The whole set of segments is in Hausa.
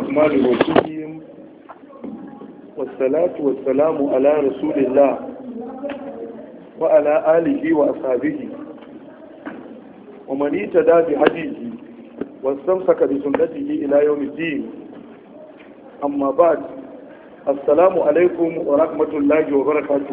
الرحمن الرحيم والصلاة والسلام على رسول الله وعلى آله وأصحابه ومن اهتدى بهديه واستمسك بسنته إلى يوم الدين. أما بعد، السلام عليكم ورحمة الله وبركاته.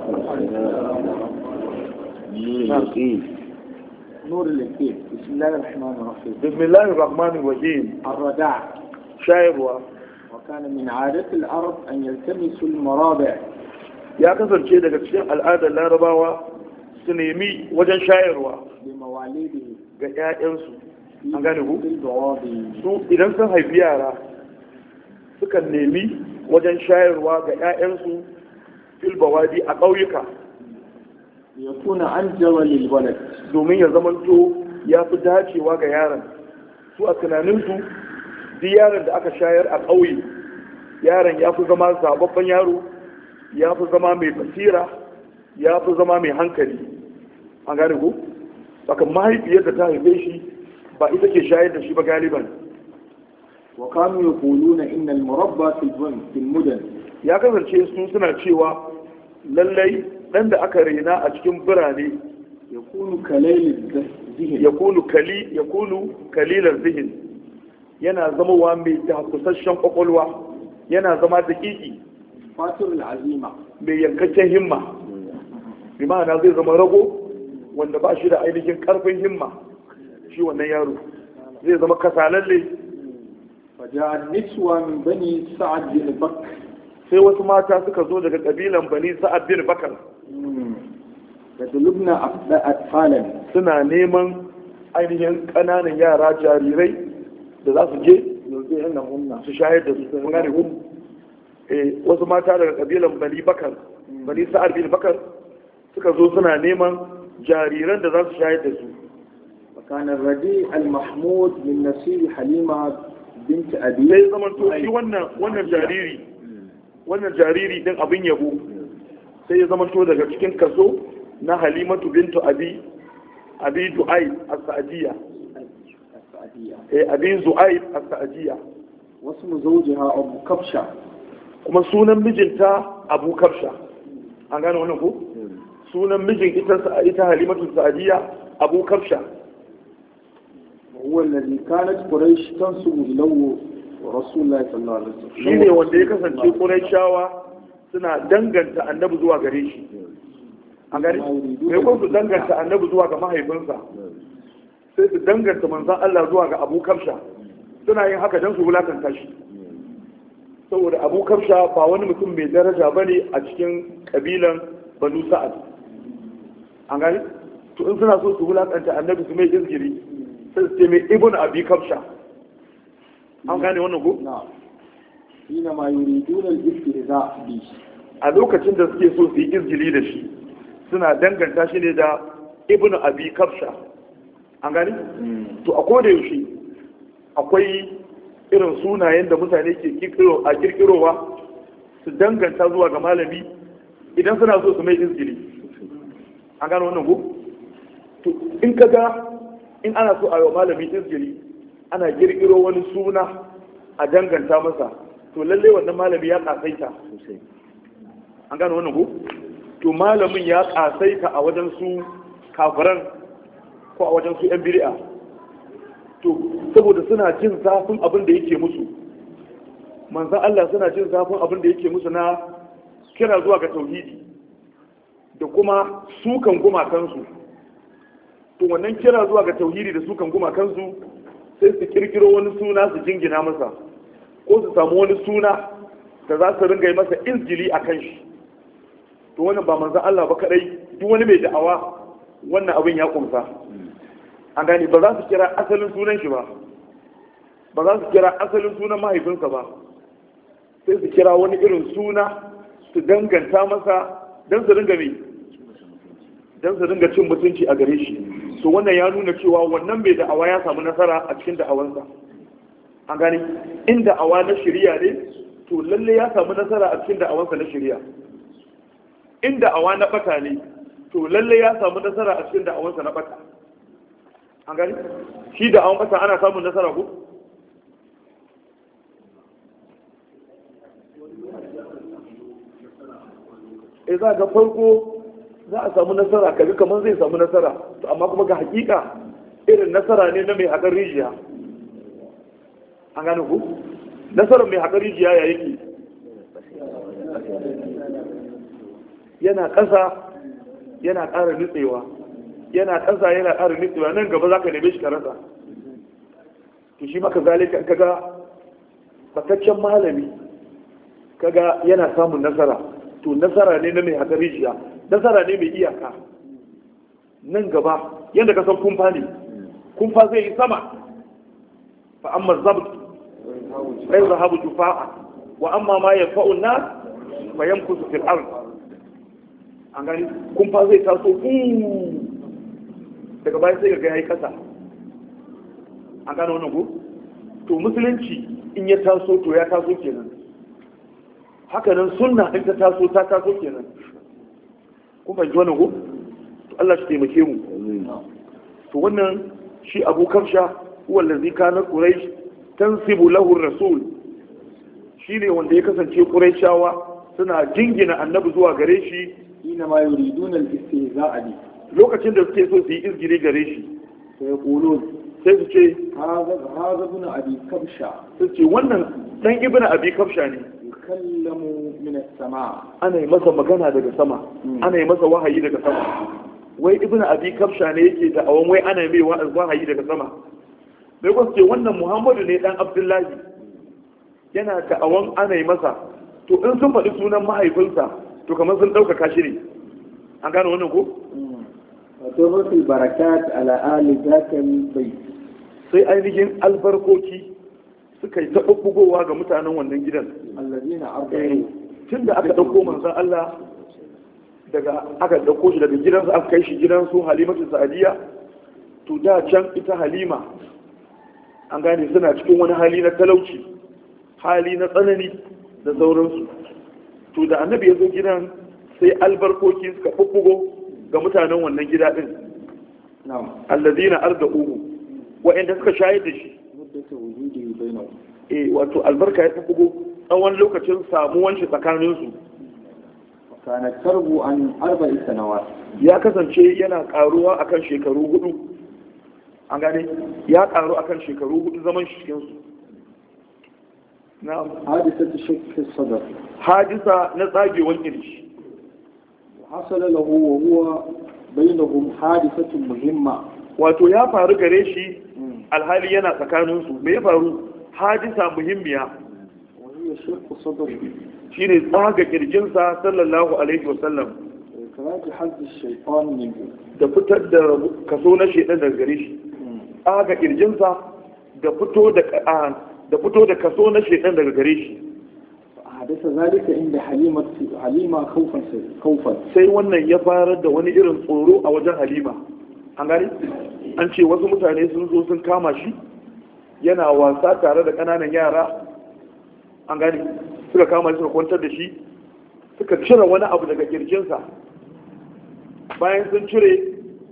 نور اليقين. بسم الله الرحمن الرحيم. بسم الله الرحمن الرحيم. الرداع شاعر. وكان من عادة العرب أن يلتمسوا المرابع. ya kasance daga cikin al'adar larabawa su nemi wajen shayarwa ga 'ya'yansu. An gane ku? Su idan sun haifi yara sukan nemi wajen shayarwa ga 'ya'yansu filbawadi a ƙauyuka ya kuna an jawa lilbalad, domin ya zamanto ya fi dacewa ga yaron. Su a tunaninsu duk yaron da aka shayar a ƙauye, yaron ya fi zama zababban yaro, ya fi zama mai basira, ya fi zama mai hankali. An gane ku? Saka mahaifiyar da ta haife shi ba ita ke shayar da shi ba galiban. wa kanu yaquluna inna al-murabba fil mudan, ya kasance su suna cewa lallai dan da aka raina a cikin birane yakunu kalayl zihin, yakunu kalilan zihin, yana zama mai takusasshen kwakwalwa, yana zama daƙiƙi, fatul azima, mai yankakken himma. bi ma'ana zai zama rago wanda ba shi da ainihin karfin himma. shi wannan yaro zai zama kasalalle. faja'a niswa min bani sa'ad bin bakr, sai wasu mata suka zo daga kabilan bani sa'ad bin bakar da tulubna atfalan, suna neman ainihin ƙananan yara jarirai da za su je su shayar da su. kun gane ku? Wasu mata daga kabilan bani bakar, bani sa'ad bin bakar, suka zo suna neman jariran da za su shayar da su. وكان الرديء المحمود من نصيب حليمة بنت أبي. sai zaman to shi wannan jariri din abin yabo sai ya zaman to daga cikin kaso na Halimatu bintu Abi Du'ayb as-Sa'diyya. Abi Zu'ayb as-Sa'diyya. wasu zawjiha Abu Kabsha, kuma sunan mijinta Abu Kabsha. an gane wannan ko? sunan mijin ita Halimatu Sa'diyya Abu Kabsha. هو الذي كانت قريش تنسب إليه ورسول الله صلى الله عليه وسلم. shine wanda ya kasance Qurayshawa suna danganta annabi zuwa gare shi. an gane? kai ko su danganta annabi zuwa ga mahaifinsa, sai su danganta manzon Allah zuwa ga Abu Kabsha. suna yin haka don su wulakanta shi, saboda Abu Kabsha ba wani mutum mai daraja bane a cikin kabilan Banu Sa'ad. an gane? to in suna so su wulakanta annabi su mai izgiri sai su mai ibn Abi Kabsha. an gane wannan ko? ina ma yuriduna al-istihza bi, a lokacin da suke so su yi izgili da shi suna danganta shi ne da ibn Abi Kabsha. an gane? to a koda yaushe akwai irin sunayen da mutane ke kirkirowa su danganta zuwa ga malami idan suna so su mai izgili. an gane wannan ko? to in kaga in ana so a yi malami izgiri ana girgiro wani suna a danganta masa, to lallai wannan malami ya kasaita. an gano wannan ko? to malamin ya kasaita a wajen su kafiran ko a wajen su yan bid'a, to saboda suna jin zafin abin da yake musu. manzon Allah suna jin zafin abin da yake musu na kira zuwa ga tauhidi da kuma sukan gumakansu. to wannan kira zuwa ga tauhidi da sukan gumakansu sai su kirkiro wani suna su jingina masa, ko su samu wani suna da za su ringa yi masa izgili a kan shi. to wannan ba manzan Allah ba kadai, duk wani mai da'awa wannan abin ya kumsa. an gane? ba za su kira asalin sunan shi ba za su kira asalin sunan mahaifinsa ba, sai su kira wani irin suna su danganta masa don su ringa cin mutunci a gare shi. to wannan ya nuna cewa wannan bai da'awa ya samu nasara a cikin da'awansa. an gani? in da'awa na shari'a ne, to lalle ya samu nasara a cikin da'awansa na shari'a. in da'awa na bata ne, to lalle ya samu nasara a cikin da'awansa na bata. an gani? shi da'awan bata ana samun nasara ko? za ga farko za a samu nasara kaga kamar zai samu nasara to amma kuma ga hakika irin nasara ne na mai haƙar rijiya. An gane ku nasarar mai haƙar rijiya ya yake yana ƙasa yana ƙara nutsewa, yana ƙasa yana ƙara nutsewa, nan gaba za ka neme shi ka rasa. To shi maka zalika kaga fataccen malami kaga yana samun nasara, to nasara ne na mai haƙar rijiya, nasara ne mai iyaka. Nan gaba yadda ka san kumfa ne, kumfa zai yi sama, fa amma zabt bai zahabu jufa'a wa amma ma yanfa'un nas fa yamkusu fil ard. An gani kumfa zai taso daga bayan sai ga yayi kasa. An gano wannan ko to musulunci in ya taso to ya taso kenan, haka nan sunna in ta taso ta taso kenan. Kun fahimci wannan ko to Allah shi taimake mu. To wannan shi Abu Kafsha huwa allazi kana Quraysh tansibu lahu rasul, shine wanda ya kasance Qurayshawa suna jingina annabi zuwa gare shi. ina ma yuriduna al-istihza'a bi, lokacin da suke so su yi izgiri gare shi sai yaqulun, sai su ce hadha ibn abi kabsha, su ce wannan dan ibn abi kabsha ne, yukallamu min as-sama', ana yi masa magana daga sama, ana yi masa wahayi daga sama. Wai ibn abi kabsha ne yake da awan wai ana mai wahayi daga sama. Bai ko ce wannan Muhammadu ne dan Abdullahi yana da awan ana yi masa, to in sun faɗi sunan mahaifinsa to kamar sun ɗaukaka shi ne. An gane wannan ko? وترك البركات على آل ذاك البيت, sai ainihin albarkoki suka yi ta ɓuɓɓugowa ga mutanen wannan gidan. allazina arba'u, Tun da aka ɗauko manzan Allah aka ɗauko shi daga gidansu aka kai shi gidansu Halimatu Sa'adiyya, to da can ita Halima an gane suna cikin wani hali na talauci, hali na tsanani da sauransu. To da annabi ya zo gidan sai albarkoki suka ɓuɓɓugo ga mutanen wannan gida din. na'am, allazina arda'uhu, wa'anda suka shayar da shi. muddatu wujudi bainahum, Wato albarka ya bugo tsawon lokacin samuwan shi tsakanin su. kana tarbu an 4 sanawat, Ya kasance yana karuwa akan shekaru 4. An gane ya karu akan shekaru 4 zaman shi cikin su. Na'am, hadisatu shakk as-sadr, hadisa na tsagewan kirji. حصل له وهو بينهم حادثة مهمة, wato ya faru gare shi alhali yana tsakaninsu. Me ya faru? Hadisa muhimmiya, وهي شق صدره, shine tsaga kirjinsa sallallahu alaihi wasallam, وإخراج حظ الشيطان منه, da fitar da kaso na shedan daga gare shi. Tsaga kirjinsa da fito da kaso na shedan daga gare shi. حدث ذلك عند حليمة خوفا, sai wannan ya farar da wani irin tsoro a wajen Halima. An gani an ce wasu mutane sun zo sun kama shi yana wasa tare da ƙananan yara. An gani suka kama shi suka kwantar da shi, suka cire wani abu daga kirjinsa. Bayan sun cire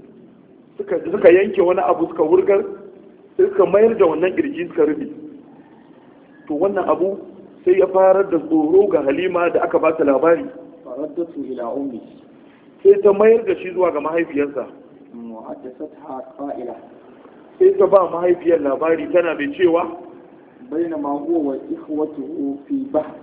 suka yanke wani abu suka wurgar, sai suka mayar da wannan kirji suka rufe. To wannan abu sai ya farar da tsoro ga Halima da aka ba ta labari. فردته إلى أمه, sai ta mayar da shi zuwa ga mahaifiyarsa. وحدثتها قائلة, sai ta ba mahaifiyar labari tana mai cewa بينما هو وإخوته في بحر,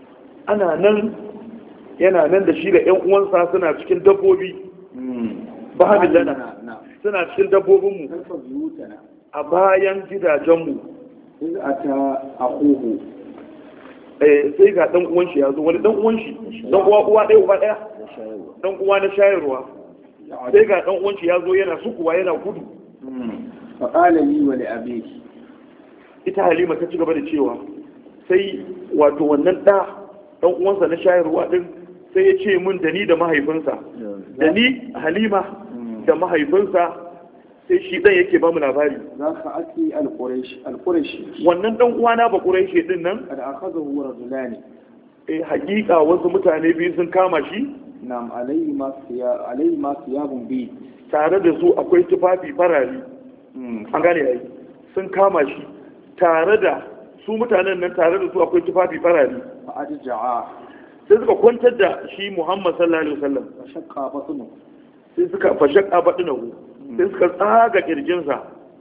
yana nan da shi da ƴan uwansa suna cikin dabbobi. Bahamin lana suna cikin dabbobinmu خلف بيوتنا, a bayan gidajenmu. إذ أتى أخوه, Sai ga ɗan uwan shi ya zo, wani ɗan uwan shi, ɗan uwa ɗaya uba ɗaya, ɗan uwa na shayarwa. Sai ga ɗan uwan shi ya zo yana sukuwa yana gudu. فقال لي ولأبيك, Ita Halima ta ci gaba da cewa sai wato wannan ɗan uwansa na shayarwa ɗin sai ya ce min da ni da mahaifinsa, da ni Halima da mahaifinsa, sai shi ɗan yake ba mu labari. ذاك أتي القريشي, Wannan ɗan uwana ba Quraishi ɗin nan, قد أخذه رجلان, hakika wasu mutane biyu sun kama shi. نعم, عليه ما ثياب بيض, Tare da su akwai tufafi farari. An gane yayi sun kama shi tare da su mutanen nan tare da su akwai tufafi farari fa adja'a sai suka kwantar da shi Muhammad sallallahu alaihi wasallam fa shaqqa batnu sai suka fashaka badinahu sai suka tsaga kirjinsa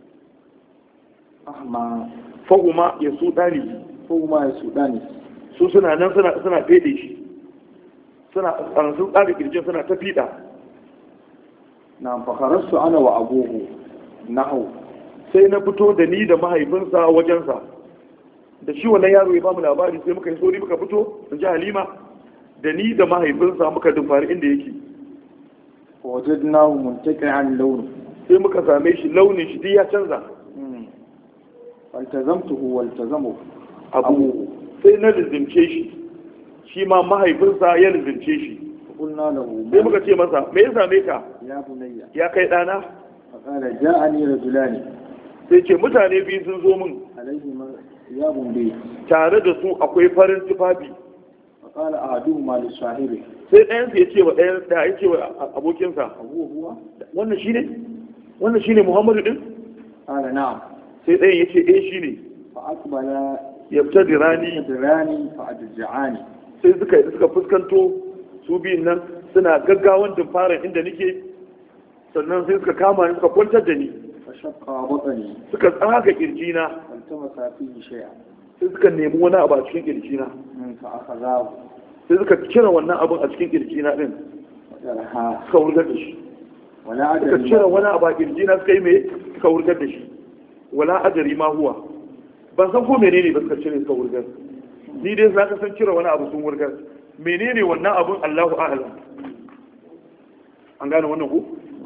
ahma fahuma ya su dani fahuma ya sudani su suna nan suna fede shi suna sun tsaga kirjin suna ta fida na fakarasu ana wa abuhu nahu sai na fito da ni da mahaifinsa wajensa da shi wannan yaro ya ba mu labari sai muka yi sori muka fito in ji Halima da ni da mahaifinsa muka dumfari inda yake wajadnahu muntaqi'an lawn sai muka same shi launin shi ya canza waltazamtuhu waltazamu abu sai na lizimce shi ma mahaifinsa ya lizimce shi qulna lahu sai muka ce masa me ya same ka ya bunayya ya kai dana faqala ja'ani rajulani sai ce mutane biyu sun zo min alaihima thiyabun bi tare da su akwai farin tufafi faqala ahaduhuma li sahibi sai ɗayan su ya ce wa ɗayan da ya ce wa abokinsa huwa wannan shine Muhammadu din qala na'am sai ɗayan ya ce shine fa aqbala yabtadirani fa adja'ani sai suka fuskanto su biyun nan suna gaggawan dumfarin inda nake sannan sai suka kama ni suka kwantar da ni fa shaqqa batni suka tsaga kirjina faltamasa fihi shay'an sai suka nemi wani abu a cikin kirjina fa akhadhahu sai suka cire wannan abun a cikin kirjina din suka wurgar da shi suka cire wani abu a kirjina suka yi mai suka wurgar da shi wala ajari ma huwa ban san ko menene ba suka cire suka wurgar ni dai za ka san cire wani abu sun wurgar menene wannan abun Allahu a'lam an gane wannan ko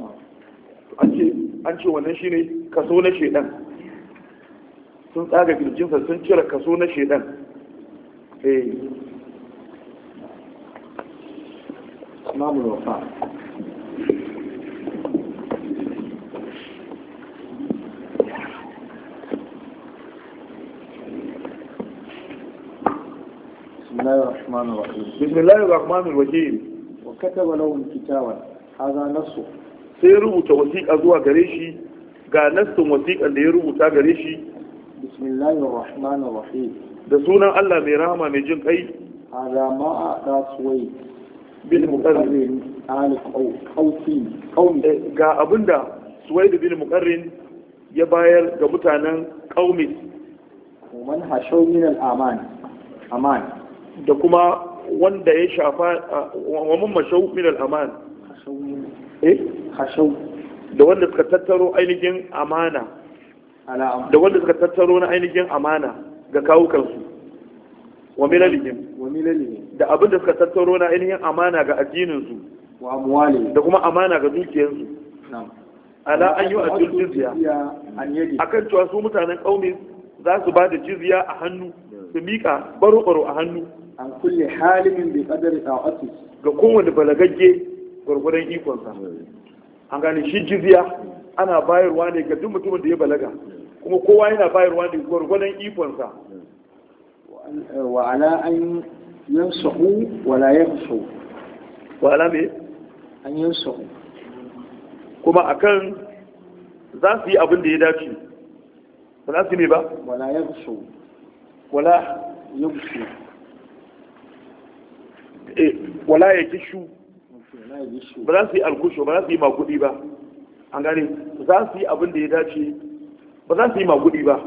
an ce wannan shine kaso na shedan sun tsaga kirjinsa sun cire kaso na shedan إمام الوفاء بسم الله الرحمن الرحيم بسم الله الرحمن الرحيم وكتب لهم كتابا هذا نصه sai rubuta wasiƙa zuwa gare shi ga nassin wasiƙan da ya rubuta gare shi bismillahir rahmanir rahim da sunan Allah mai rahama mai jin kai hada ma da suwai bil muqarrin al qawmi ga abinda suwaid bil muqarrin ya bayar ga mutanen qaumi man hashaw min al aman da kuma wanda ya shafa wa mun mashaw min al aman hashaw da wanda suka tattaro ainihin amana da wanda suka tattaro na ainihin amana ga kawukansu wa milalihim da abin da suka tattaro na ainihin amana ga addininsu wa amwali da kuma amana ga dukiyarsu ala an yi ajiyar jizya akan cewa su mutanen ƙaumi za su ba da jizya a hannu su miƙa baro-baro a hannu an kulle halimin bai kadari ta'ati ga kowane balagagge gwargwadon ikonsa an gane shi jizya ana bayarwa ne ga duk mutumin da ya balaga kuma kowa yana bayarwa ne gwargwadon ikonsa wa ala an yansahu wala yansahu wa ala me an yansahu kuma akan za su yi abin da ya dace ba za su ne ba wala yansahu wala yansahu wala ya kishu ba za su yi alkusho ba za su yi makudi ba an gane za su yi abin da ya dace ba za su yi makudi ba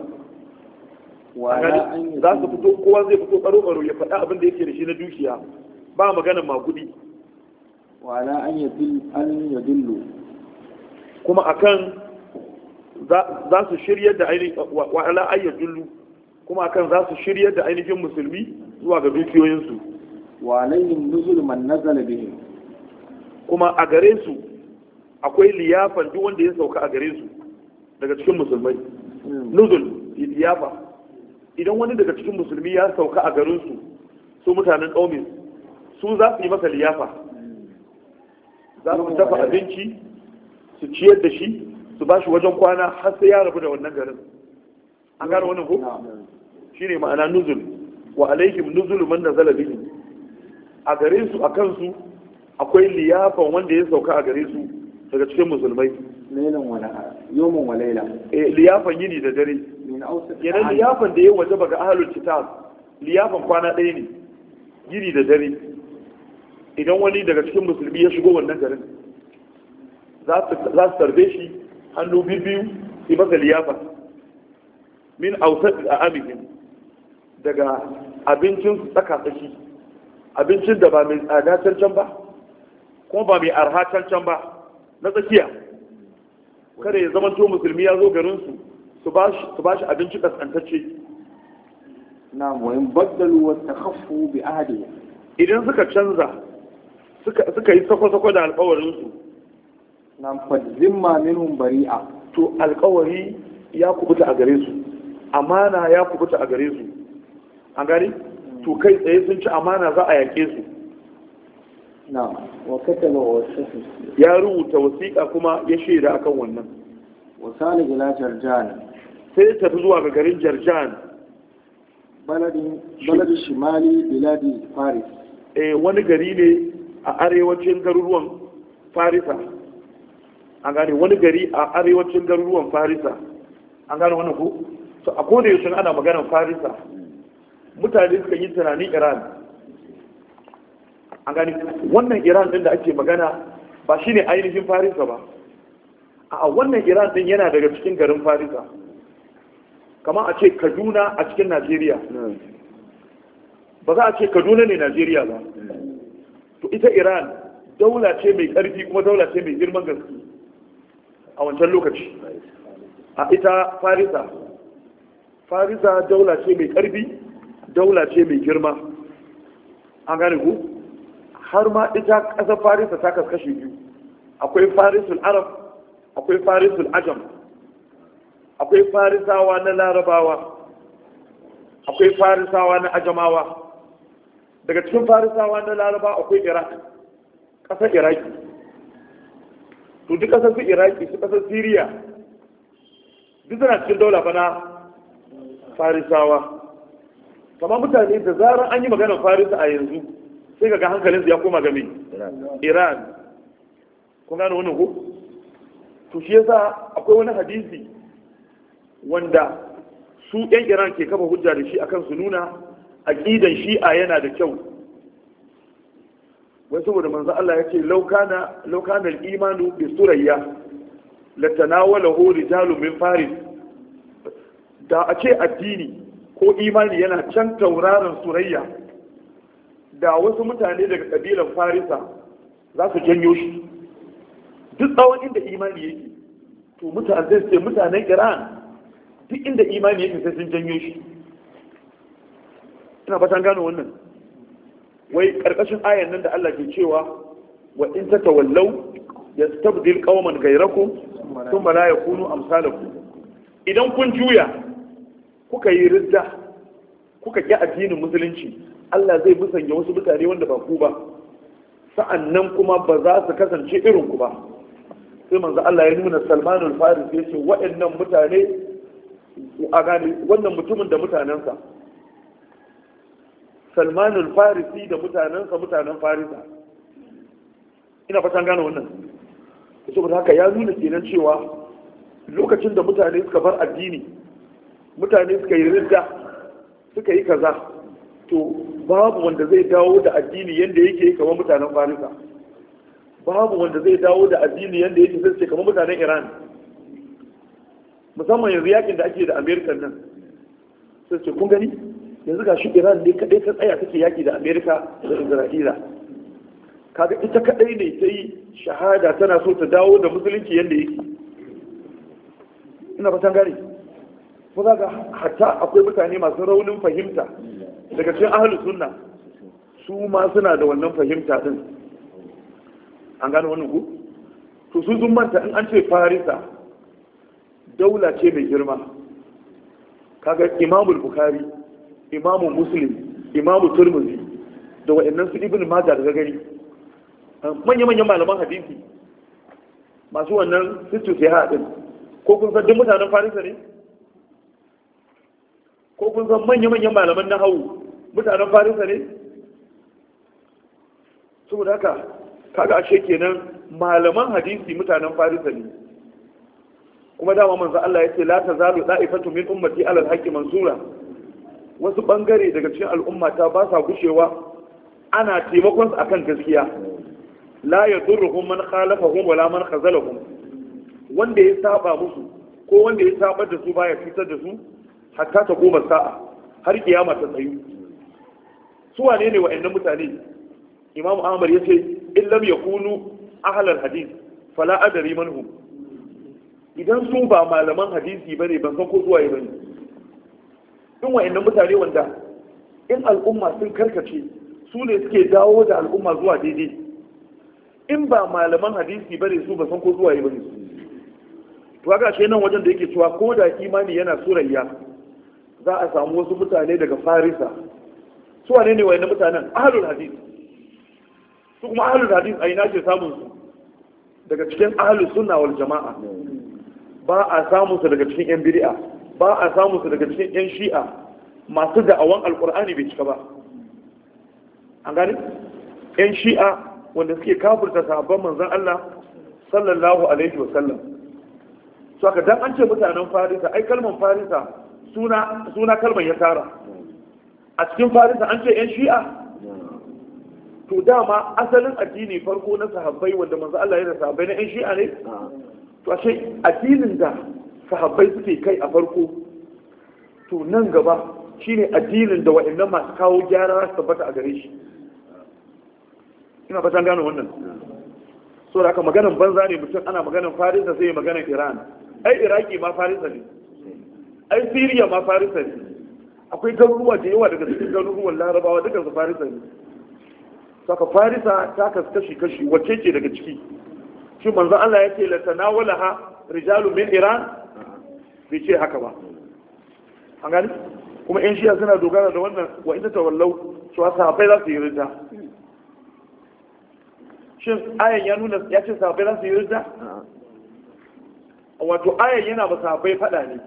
za su fito kowa zai fito karo-karo ya faɗa abin da yake da shi na dukiya ba maganin makudi wala an yadillu kuma akan za su shiryar da ainihin wala an yadillu kuma akan za su shiryar da ainihin musulmi zuwa ga dukiyoyinsu wa alayhim nuzul man nazala bihim kuma a gare su akwai liyafan duk wanda ya sauka a gare su daga cikin musulmai nuzul liyafa idan wani daga cikin musulmi ya sauka a garin su mutanen ƙaumin su za su yi masa liyafa za su dafa abinci su ciyar da shi su ba shi wajen kwana har sai ya rabu da wannan garin an gane wannan ko shine ma'ana nuzul wa alaihim nuzul man nazala bihi a gare su a kansu akwai liyafan wanda ya sauka a gare su daga cikin musulmai lailan wala yawmun wa laila liyafan yini da dare min awsat kenan liyafan da ya wajaba ga ahlul kitab liyafan kwana ɗaya ne, gini da dare. Idan wani daga cikin musulmi ya shigo wannan garin za su tarbe shi hannu biyu su masa liyafa min ausat a amikin daga abincin su tsaka-tsaki, abincin da ba mai tsada cancan ba kuma ba mai arha cancan ba, na tsakiya. kada ya zama to musulmi ya zo garinsu su ba shi abinci kaskantacce. na wayin baddalu wa takhaffu bi ahdi, idan suka canza suka yi sako-sako da alkawarinsu, na fadzimma minhum bari'a, to alkawari ya kubuta a gare su, amana ya kubuta a gare su. An gani? To kai tsaye sun ci amana za a yake su. na wa kataba wa shafi Ya rubuta wasiƙa kuma ya shaida akan wannan. wa sali ila jarjan, sai ya tafi zuwa ga garin Jarjan, baladi shimali biladi faris, wani gari ne a arewacin garuruwan Farisa. An gane wani gari a arewacin garuruwan Farisa. An gane wannan ko? So a koda yaushe ana maganar Farisa, mutane suka yi tunanin Iran. An gane wannan Iran din da ake magana ba shine ainihin Farisa ba. A wannan Iran din yana daga cikin garin Farisa. Kamar a ce Kaduna a cikin Najeriya. Ba za a ce Kaduna ne Najeriya ba. To ita Iran daula ce mai ƙarfi kuma daula ce mai girman gaske a wancan lokaci. A ita Farisa daula ce mai ƙarfi, daula ce mai girma. An gane ku? Har ma ita ƙasar Farisa ta kaskashe biyu. Akwai Farisul Arab, akwai Farisul Ajam, akwai Farisawa na Larabawa, akwai Farisawa na Ajamawa. Daga cikin Farisawa na Larabawa akwai Iraq, ƙasar Iraki. To duk ƙasar su Iraki, su ƙasar Siriya, duk suna cikin daula fa na Farisawa. Kama mutane da zarar an yi maganar Farisa a yanzu sai ga hankalinsu ya koma game Iran. Kun gane wannan ko? To shi yasa akwai wani hadisi wanda su ƴan Iran ke kafa hujja da shi akan su nuna aqidan Shi'a yana da kyau. Wai saboda manzo Allah ya ce law kana al-imanu bi surayya latanawalahu rijalun min faris. Da a ce addini ko imani yana can tauraron surayya, da wasu mutane daga kabilan Farisa za su janyo shi. Duk tsawon inda imani yake, to mutanen Iran duk inda imani yake sai sun janyo shi. Ina fatan gano wannan. Wai karkashin ayan nan da Allah ke cewa wa in tatawallaw yastabdil qauman ghayrakum thumma la yakunu amsalakum. Idan kun juya kuka yi ridda kuka ki addinin musulunci, Allah zai musanya wasu mutane wanda ba ku ba, sa'annan kuma ba za su kasance irin ku ba. Sai manzo Allah ya nuna Salmanul Farisi ya ce waɗannan mutane a gane wannan mutumin da mutanensa, Salmanul Farisi da mutanensa mutanen Farisa. Ina fatan gane wannan. Saboda haka ya nuna kenan cewa lokacin da mutane suka bar addini, mutane suka yi ridda, suka yi kaza, to babu wanda zai dawo da addini yadda yake kamar mutanen Farisa. Babu wanda zai dawo da addini yadda yake sai kamar mutanen Iran. Musamman yanzu yakin da ake da Amerika nan. Sai ce kun gani? Yanzu ga shi Iran ne kadai ta tsaya take yaki da Amerika da Isra'ila. Kaga ita kadai ne ta yi shahada tana so ta dawo da musulunci yadda yake. Ina fatan gane. Ko za ga hatta akwai mutane masu raunin fahimta daga cikin ahlus sunna, su ma suna da wannan fahimta din. An gano wannan ku? To su sun manta in an ce Farisa daula ce mai girma. Kaga Imamul Bukhari, Imamu Muslim, Imamu Tirmidhi da wayannan su Ibn Majah daga gari. Manya-manyan malaman hadisi masu wannan sittu sai haɗin. Ko kun san duk mutanen Farisa ne? Ko kun san manya-manyan malaman nahawu mutanen Farisa ne? Saboda haka kaga ashe kenan malaman hadisi mutanen Farisa ne. kuma dama manzo Allah yace la tazalu da'ifatu min ummati ala al-haqqi mansura, wasu bangare daga cikin al'ummata ba sa gushewa ana taimakon su akan gaskiya, la yadurruhum man khalafahum wala man khazalahum, wanda ya saba musu ko wanda ya saba da su baya fitar da su hatta ta goma sa'a har kiyama ta tsayu. Su wane ne wa'annan mutane? Imam Ahmad yace in lam yakunu ahlal hadith fala adri manhum, idan su ba malaman hadisi bane ban san ko zuwa yi bane. In wa'annan mutane wanda in al'umma sun karkace su ne suke dawo da al'umma zuwa daidai, in ba malaman hadisi bane su ba san ko zuwa yi bane. To ga shi nan wajen da yake cewa ko da imani yana surayya za a samu wasu mutane daga Farisa. Su wane ne wa'annan mutanen? Ahlul hadith. Su kuma ahlul hadith a ina ke samun su? Daga cikin ahlus sunna wal jama'a. Ba a samun su daga cikin yan bid'a, ba a samun su daga cikin yan shi'a masu da'awan alqur'ani bai cika ba. An gane? Yan shi'a wanda suke kafirta sahabban manzon Allah sallallahu alaihi wa sallam. So aka dan an ce mutanen Farisa, ai kalmar Farisa suna kalmar ya tara. A cikin Farisa an ce yan shi'a. To dama asalin addini farko na sahabbai wanda manzo Allah ya da sahabbai na yan shi'a ne. To ashe addinin da sahabbai suke kai a farko, to nan gaba shine addinin da wa'annan masu kawo gyara su tabbata a gare shi. Ina fatan gano wannan. So da aka maganan banza ne mutum ana maganan Farisa sai maganan Iran. Ai Iraki ma Farisa ne. Ai Syria ma Farisa ne. Akwai garuruwa da yawa daga cikin garuruwan Larabawa duka su Farisa ne. Saka Farisa ta kashi wacce ce daga ciki? Shi manzo Allah ya ce la tanawalaha rijalun min Iran, bai ce haka ba. An gani? Kuma yan shiya suna dogara da wannan wa ita tawallau cewa sahabbai za su yi ridda. Shin ayan ya nuna ya ce sahabbai za su yi ridda? Wato ayan yana ba sahabbai fada ne.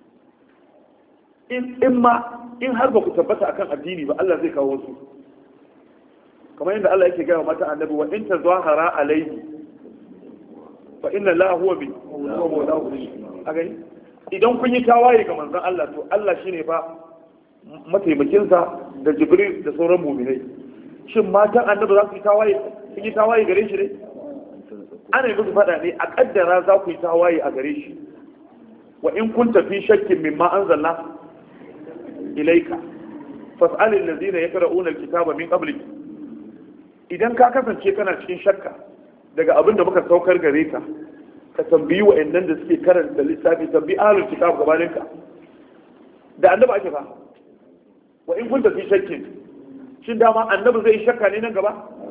In har ba ku tabbata akan addini ba Allah zai kawo su. Kamar yadda Allah yake gaya mata annabi wa in tazahara alayhi fa inna la huwa bi a gani idan kun yi tawaye ga manzon Allah to Allah shine fa mataimakin sa da Jibril da sauran mu'minai. Shin matan annabi za su yi tawaye, sun yi tawaye gare shi ne? Ana yi musu fada ne a kaddara za ku yi tawaye a gare shi. Wa in kunta fi shakkin mimma anzalna ilayka fas'al allazina yaqra'una alkitaba min qablik. Idan ka kasance kana cikin shakka daga abin da muka saukar gare ka, ka tambayi wa'annan da suke karanta littafi, tambayi ahlul kitab gabanin ka. Da annabi ake fa. Wa in kunta fi shakkin, shin dama annabi zai shakka ne nan gaba?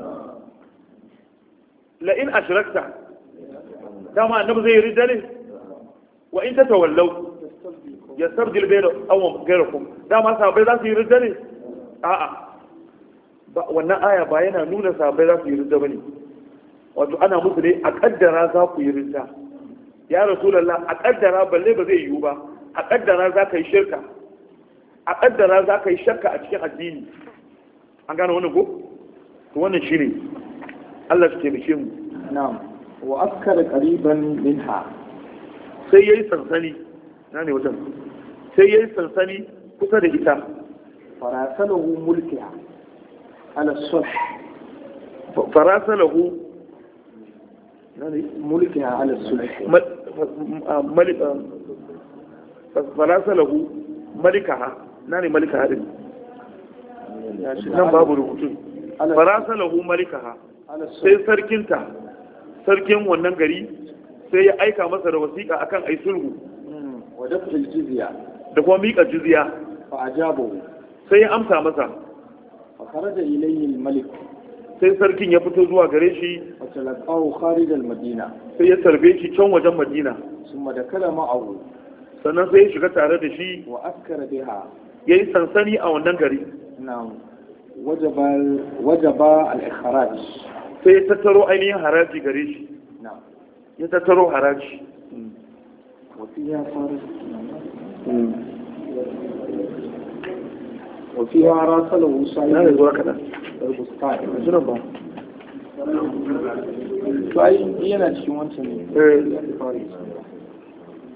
La in ashrakta, dama annabi zai ridda ne? Wa in tatawallaw yastabdil bayna aw ghayrakum, dama sahabbai za su yi ridda ne? A'a. Wannan aya ba yana nuna sahabbai za su yi ridda bane. Wato ana musu ne a kaddara za ku yi ridda. Ya Rasulullah, a kaddara balle ba zai yiwu ba. A kaddara za ka yi shirka. A kaddara za ka yi shakka a cikin addini. An gane wannan ko? To wannan shine. Allah ya taimake mu. Na'am. Wa askara qariban minha. Sai yayi sansani. Na ne wajen. Sai yayi sansani kusa da ita. Farasalahu mulkiha ala sulh. Farasalahu mulkiha ala sulh. Farasalahu malikaha. Na ne malikaha din. Nan babu rubutun. Farasalahu malikaha. Sai sarkin wannan gari sai ya aika masa da wasiƙa akan ai sulhu. Wadafil jizya. Da kuma miƙa jizya. Fa ajabahu. Sai ya amsa masa. Fa kharaja ilayhi al-malik. Sai sarkin ya fito zuwa gare shi. Fa talaqahu kharij al-madina. Sai ya tarbe shi can wajen Madina. Summa dakala ma'ahu. Sannan sai ya shiga tare da shi. Wa askara biha. Yayi sansani a wannan gari. Na'am. Wajaba al-ikhraj. Sai ya tattaro ainihin haraji gare shi. Na'am. Ya tattaro haraji. وفيها فارس وفيها راسله سعيد البستان جنبا to ai yana cikin wancan ne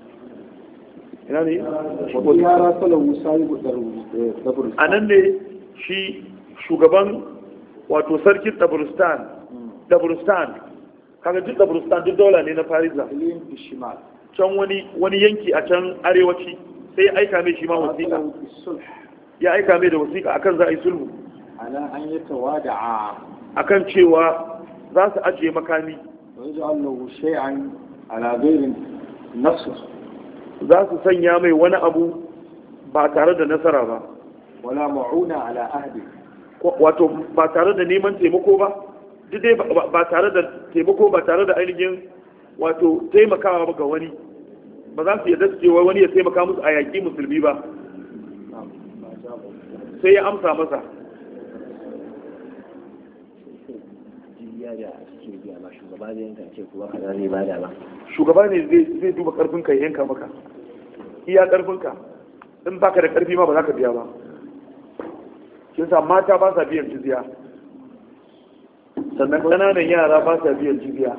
ina ne wani yara salawu sahibu dabrustan a nan ne shi shugaban wato sarkin dabrustan kaga duk dabrustan duk daula ne na farisa can wani yanki a can arewaci sai ya aika mai shi ma wasiƙa ya aika mai da wasiƙa akan za a yi sulhu ala an yi tawada'a akan cewa za su ajiye makami ويجعل له شيئا على غير نصر za su sanya mai wani abu ba tare da nasara ba wala ma'una ala ahdi wato ba tare da neman taimako ba duk dai ba tare da taimako ba tare da ainihin wato taimakawa ba ga wani ba za su yarda su cewa wani ya taimaka musu a yaƙi musulmi ba sai ya amsa masa shugaba ne zai duba karfinka ya yanka maka iya karfinka in baka da karfi ma ba za ka biya ba shi sa mata ba sa biyan jizya sannan ƙananan yara ba sa biyan jizya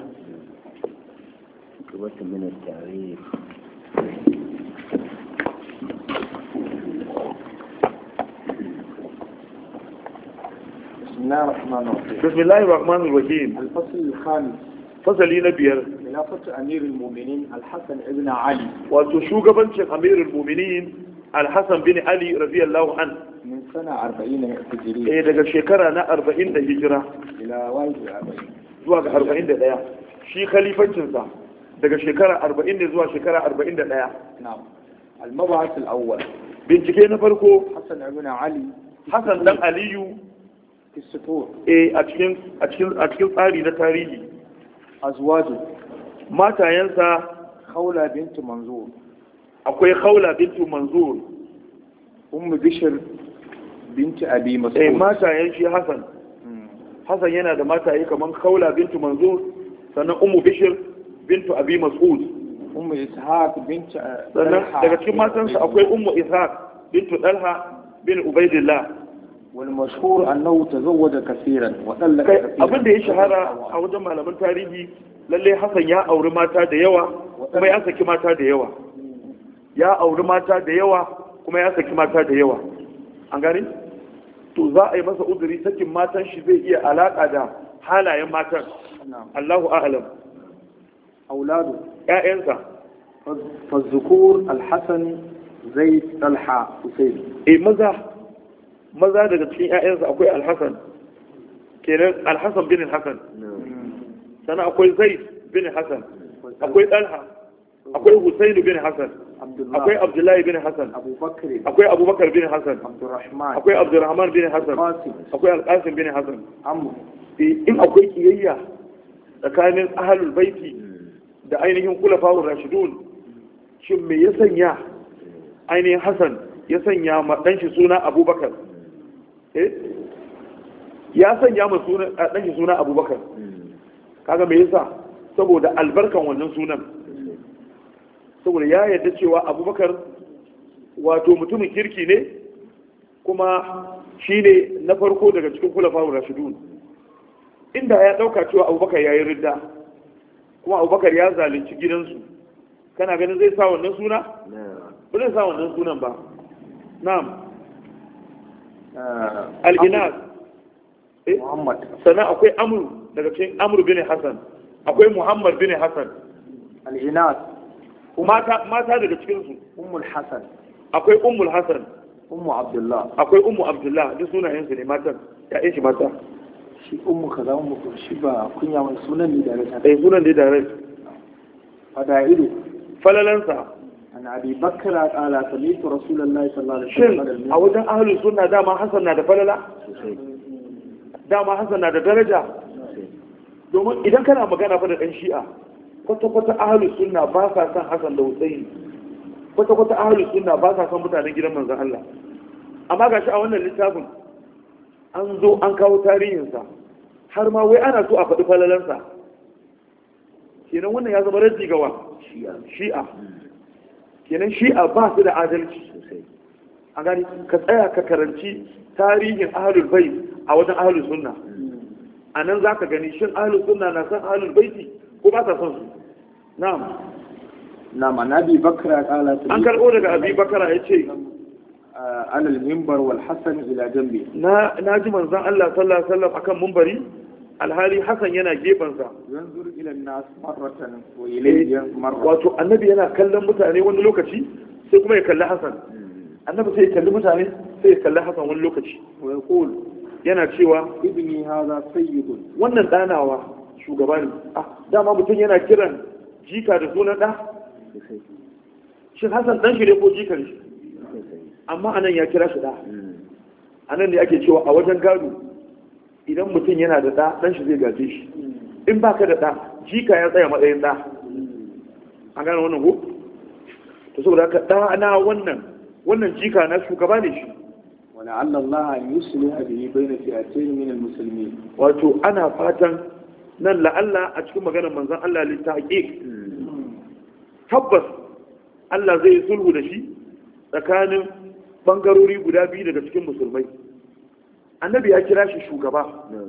بسم الله الرحمن الرحيم الفصل الخامس فصلي نبير خلافة أمير المؤمنين الحسن ابن علي وتشوغبنش أمير المؤمنين الحسن بن علي رضي الله عنه من سنة 40 هجرية إيه دقى شكرا نا 40 هجرة إلى 41 زواج 40 دقيقة شي خليفة جنسا دقى شكرا 40 زواج شكرا 40 دقيقة نعم المبعث الأول بنتكينا فرقو حسن ابن علي حسن بن علي في السطور أتكين tsari na tarihi أزواجه mata yansa خولة بنت منظور akwai khawla bintu manzur أم بشر بنت أبي مسعود matayen shi Hassan yana da mataye kaman khawla bintu manzur sannan ummu bishr bintu abi mas'ud أم إسحاق بنت sannan daga cikin matansa akwai ummu ishaq bintu dalha bin ubaidillah والمشهور أنه تزوج كثيرا وطلق كثيرا abin da ya shahara a wajen malaman tarihi lalle Hassan ya auri mata da yawa kuma ya saki mata da yawa ya auri mata da yawa kuma ya saki mata da yawa an gani to za a yi masa uzuri sakin matan shi zai iya alaka da halayen matan Allahu a'lam أولاده ƴaƴansa فالذكور الحسن زيد طلحة حسين maza daga cikin ƴaƴansa akwai Al-Hasan kenan Al-Hasan bin Hasan sannan akwai Zaid bin Hasan akwai Talha akwai Husayn bin Hasan akwai Abdullahi bin Hasan akwai Abubakar bin Hasan akwai Abdurrahman bin Hasan akwai Al-Qasim bin Hasan in akwai kiyayya tsakanin ahlul baiti da ainihin khulafa'ur rashidun shin me ya sanya ainihin Hasan ya sanya ma dan shi suna Abubakar ya sanya ma dan shi suna Abubakar kaga me yasa saboda albarkan wannan sunan saboda ya yarda cewa Abubakar wato mutumin kirki ne kuma shine na farko daga cikin khulafa'ur rashidun inda ya dauka cewa Abubakar yayi ridda kuma Abubakar ya zalunci gidansu kana ganin zai sa wannan suna ba zai sa wannan sunan ba na'am al-inas Muhammad sannan akwai amru daga cikin amru bin Hassan akwai Muhammad bin Hassan al-inas mata daga cikin su ummul hasan akwai ummul Hassan ummu abdullah akwai ummu abdullah duk sunayen su ne matan ya shi mata shi ummu kaza ummu shi ba kunya mai sunan ne da rai sunan ne da rai fada'ilu falalansa an abi bakra qala sami'tu rasulullahi sallallahu alaihi shin wasallam a wajen ahlus sunna dama Hassan na da falala dama Hassan na da daraja domin idan kana magana fa da dan shi'a kwata-kwata ahlus sunna ba sa san Hassan da Husaini kwata-kwata ahlus sunna ba sa san mutanen gidan manzon Allah amma gashi a wannan littafin an zo an kawo tarihinsa har ma wai ana so a faɗi falalansa kenan wannan ya zama raddi gawa shi'a kenan shi'a ba su da adalci a gani ka tsaya ka karanci tarihin ahlul bait a wajen ahlus sunna a nan za ka gani shin ahlus sunna na san ahlul baiti ko ba ta son su na'am na manabi bakra qala an karbo daga abi bakara yace ala al-minbar wal hasan ila jambi na ji manzon Allah sallallahu alaihi wasallam akan minbari alhali hasan yana gefansa yanzur ila an-nas marratan wa ilayhi marratan wato annabi yana kallon mutane wani lokaci sai kuma ya kalli hasan annabi sai ya kalli mutane sai ya kalli hasan wani lokaci wa yaqul yana cewa ibni hadha sayyidun wannan danawa shugaba ne dama mutum yana kiran jika da sunan da shin hasan dan shi ne ko jikan shi amma anan ya kira shi da anan ne ake cewa a wajen gado idan mutum yana da ɗa ɗan shi zai gaje shi in ba ka da ɗa jika ya tsaya matsayin ɗa an gane wannan ko to saboda haka ɗa na wannan jika na shugaba ne shi wala Allah an yusliha bihi bayna fi'atayn min al-muslimin wato ana fatan nan la'alla a cikin maganar manzon Allah li tahqiq tabbas Allah zai sulhu da shi tsakanin bangarori guda biyu daga cikin musulmai annabi ya kira shi shugaba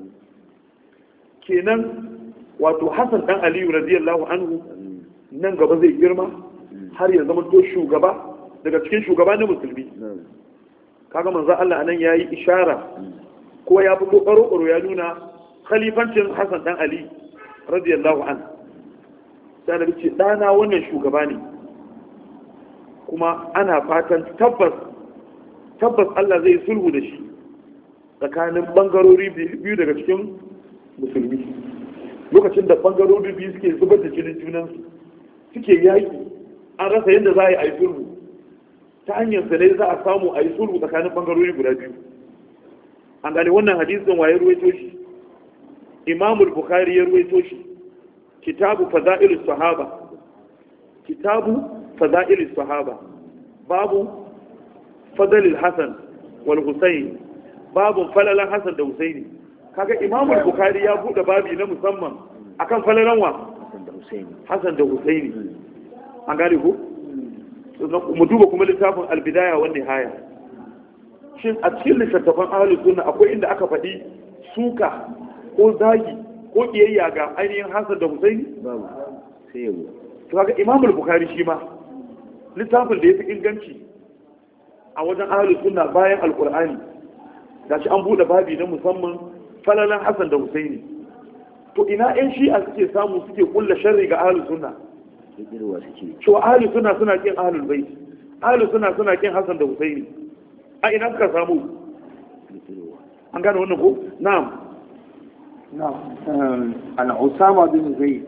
kenan wato Hassan dan Aliyu radiyallahu anhu nan gaba zai girma har ya zama to shugaba daga cikin shugaba na musulmi kaga manzo Allah anan yayi ishara ko ya fito karo ya nuna khalifancin Hassan dan Ali radiyallahu anhu sai da ce dana wannan shugaba ne kuma ana fatan tabbas Allah zai sulhu da shi tsakanin bangarori biyu daga cikin musulmi lokacin da bangarori biyu suke zubar da jinin junansu suke yaƙi an rasa yadda za a yi sulhu ta hanyar sa ne za a samu a yi sulhu tsakanin bangarori guda biyu an gane wannan hadisin waye ruwaito shi imamul bukhari ya ruwaito shi kitabu fada'ilus sahaba babu fadalil hasan wal husayn babun falalan Hassan da Husaini kaga Imamul Bukhari ya bude babi na musamman akan falalan wa Hassan da Husaini an gane ko mu duba kuma littafin al-bidaya wa nihaya shin a cikin littattafan ahlus sunna akwai inda aka faɗi suka ko zagi ko kiyayya ga ainihin Hassan da Husaini babu sai yabo to kaga Imamul Bukhari shi ma littafin da yafi inganci a wajen ahlus sunna bayan alqur'ani gashi an bude babi na musamman falalan Hassan da Husaini to ina ƴan shi'a suke samu suke kulla sharri ga ahlus sunna kirwa suke cewa ahlus sunna suna kin ahlul bait ahlus sunna suna kin Hassan da Husaini a ina suka samu an gane wannan ko na'am an Usama bin Zaid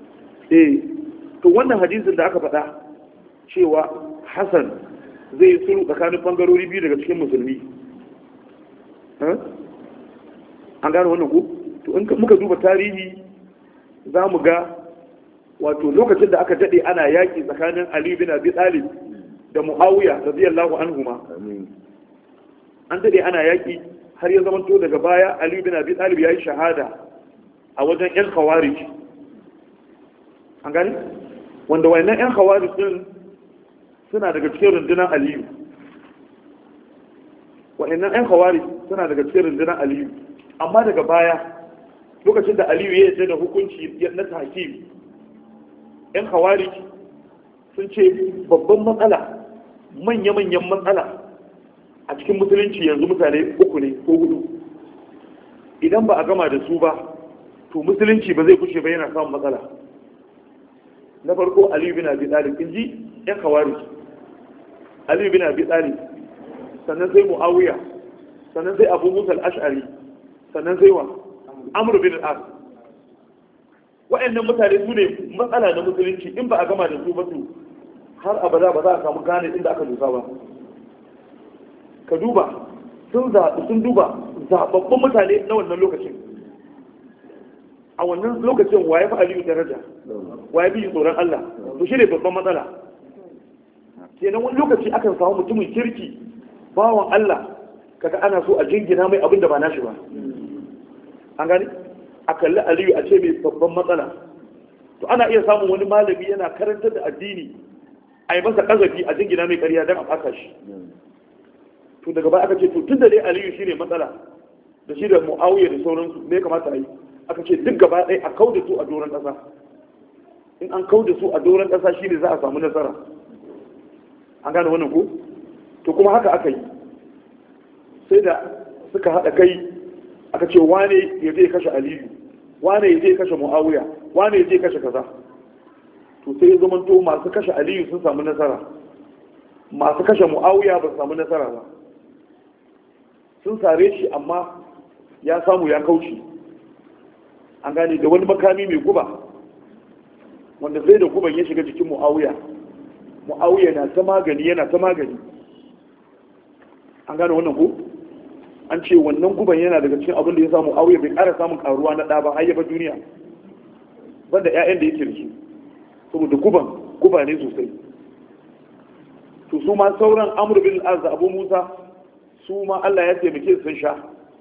to wannan hadisin da aka faɗa cewa Hassan zai sulhu tsakanin bangarori biyu daga cikin musulmi an gane wannan ku to in muka duba tarihi za mu ga wato lokacin da aka daɗe ana yaƙi tsakanin Ali bin Abi Talib da Muawiya radiyallahu anhuma an daɗe ana yaƙi har ya zama to daga baya Ali bin Abi Talib ya yi shahada a wajen ƴan khawarij an gane wanda wayannan ƴan khawarij din suna daga cikin rundunar Aliyu wa'annan 'yan kawari suna daga cikin rundunar Aliyu amma daga baya lokacin da Aliyu ya yarda da hukunci na tahkim 'yan kawari sun ce babban matsala manya-manyan matsala a cikin musulunci yanzu mutane uku ne ko hudu idan ba a gama da su ba to musulunci ba zai kushe ba yana samun matsala na farko Aliyu bin Abi Talib in ji 'yan kawari Aliyu bin Abi Talib sannan sai Muawiya sannan sai Abu Musa al-Ash'ari sannan sai wa Amr bin al-As wa'annan mutane su ne matsala na musulunci in ba a gama da su ba to har abada ba za a samu gane inda aka dosa ba ka duba sun duba zababbun mutane na wannan lokacin a wannan lokacin waye fa Aliyu daraja waye bi tsoron Allah to shi ne babban matsala kenan wani lokaci akan samu mutumin kirki bawan Allah kaga ana so a jingina mai abin da ba nashi ba an gani a kalli Aliyu a ce mai babban matsala to ana iya samun wani malami yana karantar da addini a yi masa kazafi a jingina mai ƙarya don a ɓaka shi to daga baya aka ce to tun da dai Aliyu shi ne matsala da shi da Muawiya da sauransu me kamata a yi aka ce duk gaba ɗaya a kauda su a doron ƙasa in an kau da su a doron ƙasa shi ne za a samu nasara. An gane wannan ko? To kuma haka aka yi, sai da suka haɗa kai aka ce wane ya je kashe Aliyu, wane ya je kashe Muawiya, wane ya je kashe kaza. To sai ya zamanto masu kashe Aliyu sun samu nasara, masu kashe Muawiya ba su samu nasara ba. Sun sare shi amma ya samu ya kauce. An gane da wani makami mai guba wanda sai da guban ya shiga jikin Muawiya. Muawiya na ta magani, yana ta magani. An gane wannan ko? An ce wannan guban yana daga cikin abin da ya samu Muawiya bai ƙara samun karuwa na ɗa ba har yaba duniya, banda ƴaƴan da yake da su, saboda guba ne sosai. To su ma sauran Amr bin al-Az da Abu Musa su ma Allah ya taimake sun sha.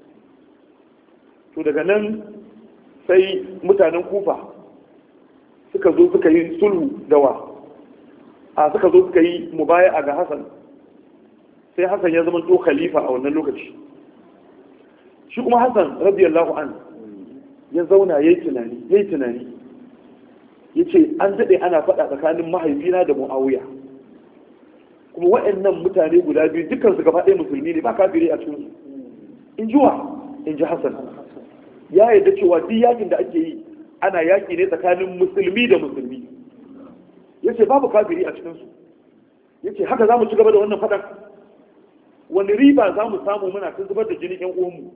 To daga nan sai mutanen Kufa suka zo suka yi sulhu da suka zo suka yi mubaya'a ga Hassan. Sai Hassan ya zama to khalifa a wannan lokaci. Shi kuma Hassan radiyallahu an ya zauna yayi tunani yace an dade ana faɗa tsakanin mahaifina da Muawiya, kuma waɗannan mutane guda biyu dukkan su gaba ɗaya musulmi ne, ba kafiri a cikin su. In ji Hassan ya yarda cewa duk yakin da ake yi ana yaki ne tsakanin musulmi da musulmi. Yace babu kafiri a cikin su. Yace haka za mu ci gaba da wannan faɗan, wani riba za mu samu muna ta zubar da jini ƴan uwanmu.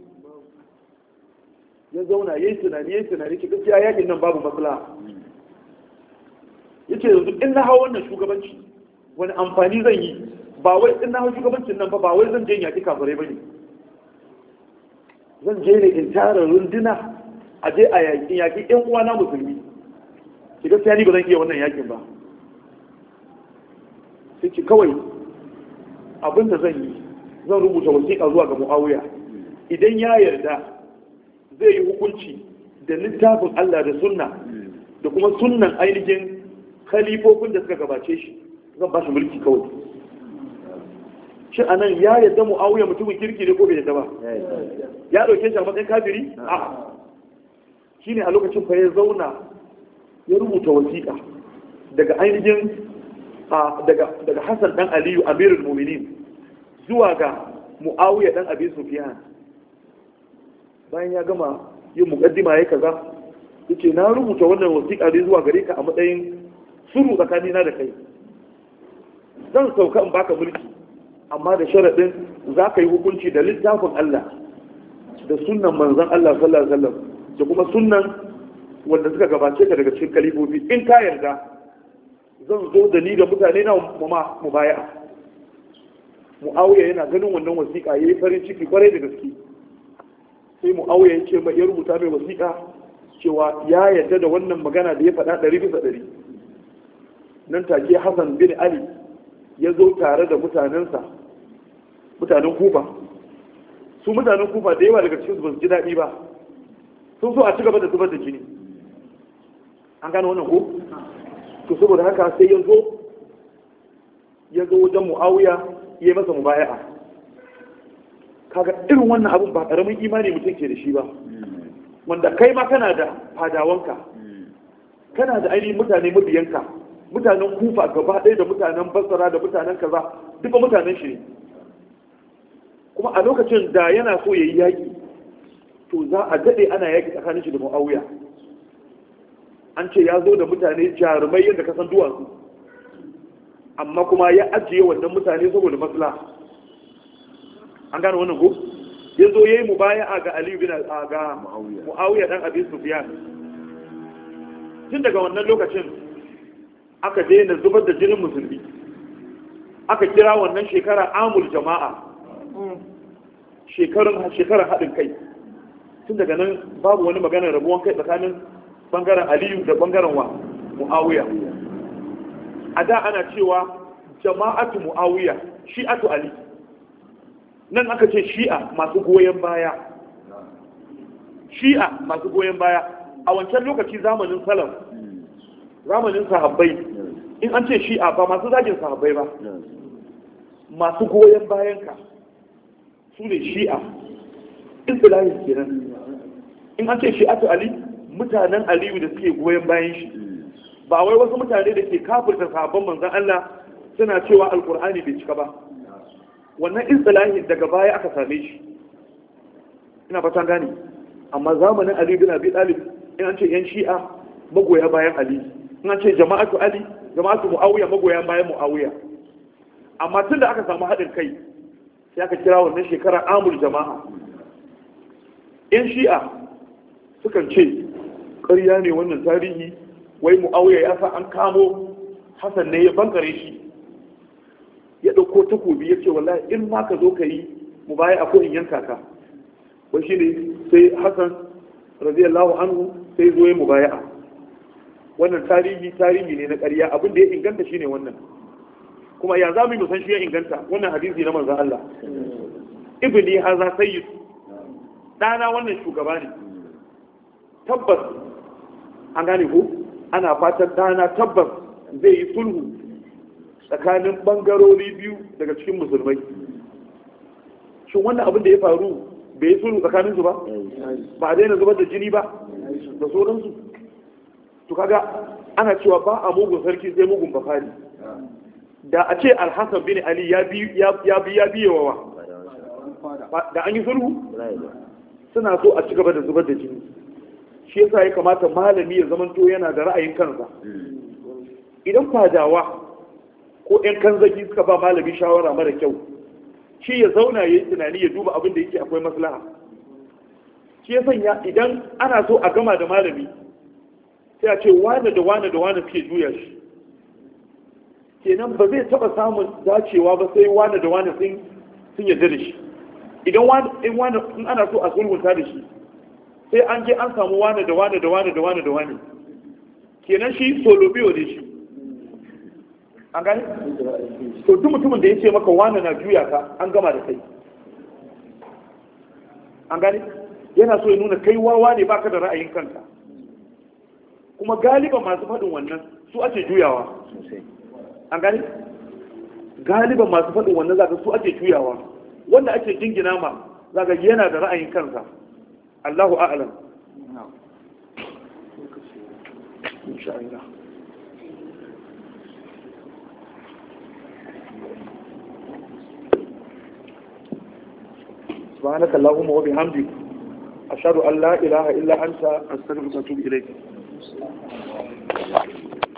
Ya zauna yayi tunani ki gaskiya yakin nan babu maslaha. Yace yanzu in na hawo wannan shugabanci wani amfani zan yi, ba wai in na hawo shugabancin nan ba wai zan je in yaki kafirai bane, zan je ne in tara runduna a je a yaki ƴan uwana musulmi. Ki gaskiya ni ba zan iya wannan yakin ba. Sai ki kawai abin da zan yi, zan rubuta wasiƙa zuwa ga Muawiya, idan ya yarda zai yi hukunci da littafin Allah da sunna da kuma sunnan ainihin khalifofin da suka gabace shi, zan ba shi mulki kawai. Shi anan ya yarda Muawiya mutumin kirki ne ko bai yarda ba? Ya dauke shi a matsayin kafiri? A'a. Shine a lokacin fa ya zauna ya rubuta wasiƙa daga ainihin daga Hassan dan Aliyu Amirul Mu'minin zuwa ga Muawiya dan Abi Sufyan. Bayan ya gama yin mukaddima ya kaza, yace na rubuta wannan wasiƙa ne zuwa gare ka a matsayin sulhu tsakanina da kai. Zan sauka in baka mulki, amma da sharaɗin za ka yi hukunci da littafin Allah da sunnan manzon Allah sallallahu alaihi wasallam da kuma sunnan wanda suka gabace ka daga cikin kalifofi. In ka yarda zan zo da ni da mutane na mu baya. Muawiya yana ganin wannan wasiƙa yayi farin ciki kwarai da gaske. Sai Muawiya ya ce mai, ya rubuta mai wasiƙa cewa ya yarda da wannan magana da ya faɗa 100%. Nan take Hassan bin Ali ya zo tare da mutanensa, mutanen Kufa. Su mutanen Kufa da yawa daga cikin su ba su ji daɗi ba, sun so a ci gaba da zubar da jini. An gane wannan ko? To saboda haka sai ya zo wajen Muawiya ya masa mubaya'a. Kaga irin wannan abun ba karamin imani mutum ke da shi ba, wanda kai ma kana da fadawanka, kana da ainihin mutane mabiyanka, mutanen Kufa gaba ɗaya da mutanen Basra da mutanen kaza duka mutanen shi. Kuma a lokacin da yana so ya yi yaƙi, to za a daɗe ana yaƙi tsakanin shi da Muawiya. An ce ya zo da mutane jarumai yadda ka san duwatsu, amma kuma ya ajiye wannan mutane saboda maslaha. An gane wannan ko? Ya zo ya yi mubaya'a ga Aliyu bin ga Muawiya dan Abi Sufyan. Tun daga wannan lokacin aka daina zubar da jinin musulmi. Aka kira wannan shekara amul jama'a, shekarar haɗin kai. Tun daga nan babu wani maganar rabuwan kai tsakanin bangaren Aliyu da bangaren Muawiya. A da ana cewa jama'atu Muawiya, shi'atu Ali. Nan aka ce shi'a masu goyon baya. Shi'a masu goyon baya. A wancan lokaci zamanin salaf, zamanin sahabbai, in an ce shi'a ba masu zagin sahabbai ba, masu goyon bayanka su ne shi'a. Istilahin kenan. In an ce shi'atu Ali, mutanen Aliyu da suke goyon bayan shi, ba wai wasu mutane da ke kafirta sahabban manzon Allah suna cewa alqur'ani bai cika ba. Wannan istilahin daga baya aka same shi, ina fatan gane. Amma zamanin Ali bin Abi Talib in an ce yan shi'a magoya bayan Ali, in an ce jama'atu Ali, jama'atu Muawiya magoya bayan Muawiya. Amma tunda aka samu haɗin kai sai aka kira wannan shekara amul jama'a. Yan shi'a sukan ce ƙarya ne wannan tarihi, wai Muawiya ya sa an kamo Hassan ne ya bankare shi, ya ɗauko takobi ya ce wallahi in ma ka zo ka yi mu baya a in yanka ka. Wai shi ne sai Hassan radiyallahu anhu sai zo ya mu baya. Wannan tarihi ne na ƙarya, abin da ya inganta shine wannan. Kuma ya za mu yi san shi ya inganta wannan hadisi na manzon Allah. Ibni haza sayyid, ɗana wannan shugaba ne. Tabbas an gane ko ana fatan ɗana tabbas zai yi sulhu tsakanin ɓangarori biyu daga cikin musulmai. Shin wannan abin da ya faru bai yi sulhu tsakanin su ba? Ba a daina zubar da jini ba da sauransu? To kaga ana cewa ba a mugun sarki sai mugun bafari. Da a ce Alhassan bin Ali ya biye wa da an yi sulhu suna so a ci gaba da zubar da jini. Shi yasa ya kamata malami ya zamanto yana da ra'ayin kansa. Idan fadawa ko 'yan kanzagi suka ba malami shawara mara kyau, shi ya zauna ya yi tunani ya duba abin da yake akwai maslaha. Shi ya sanya idan ana so a gama da malami sai a ce wane da wane da wane suke juya shi, kenan ba zai taba samun dacewa ba sai wane da wane sun yarda da shi. Idan in ana so a sulhunta da shi sai an je an samu wane da wane da wane da wane da wane, kenan shi solo biyo ne shi. An gani? To duk mutumin da ya ce maka wane na juya ka an gama da kai. An gani? Yana so ya nuna kai wawa ne baka da ra'ayin kanka. Kuma galiban masu faɗin wannan su ake juyawa. An gani? Galiban masu faɗin wannan zaka su ake juyawa. Wanda ake jingina ma zaka yana da ra'ayin kansa. Allahu a'lam. Insha Allah. سبحانك اللهم وبحمدك أشهد أن لا إله إلا أنت أستغفرك وأتوب إليك.